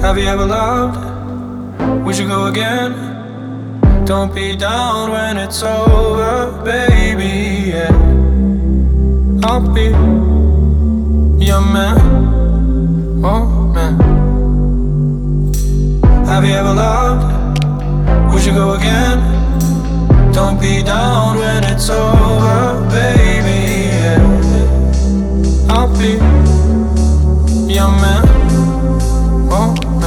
Have you ever loved? We should go again. Don't be down when it's over, baby, yeah. I'll be your man, oh man. Have you ever loved? We should go again. Don't be down when it's over, baby, yeah. I'll be your man, oh